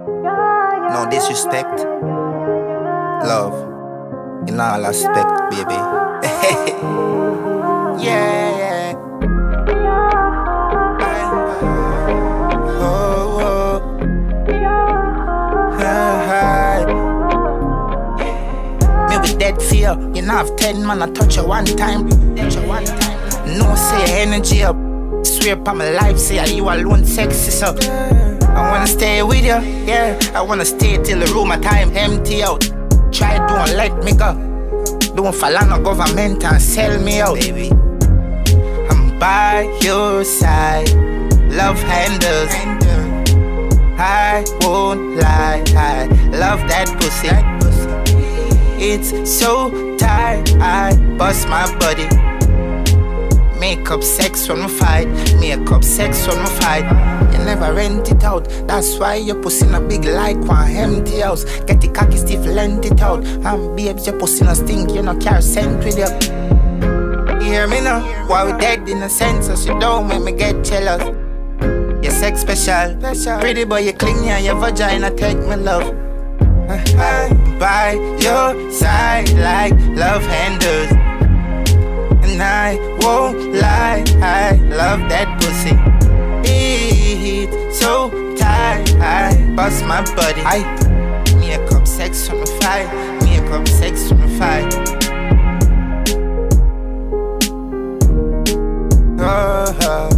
No disrespect. Love. In all aspect, baby. Yeah. Oh. Me with dead fear. You know I've 10 man, I touch you one time. No say energy up. Swear upon my life, say you alone sexy so. I wanna stay with you, yeah. I wanna stay till the room of time empty out. Try don't let me go. Don't fall on the government and sell me out, baby. I'm by your side. Love handles. I won't lie, I love that pussy. It's so tight, I bust my body. Make up sex when we fight. Make up sex when we fight. You never rent it out. That's why your pussy in a big like one empty house. Get the cocky stiff, lend it out. And babes, your pussy no stink. You no carry scent with you. You hear me now? Why we dead in a sense? So you don't make me get jealous. Your sex special. Pretty boy, you clingy and your vagina take me love. By your side like love handles. And I won't lie, I love that pussy. It's so tight, I bust my body. I make up sex on the fight. Make up sex on the fight. Oh.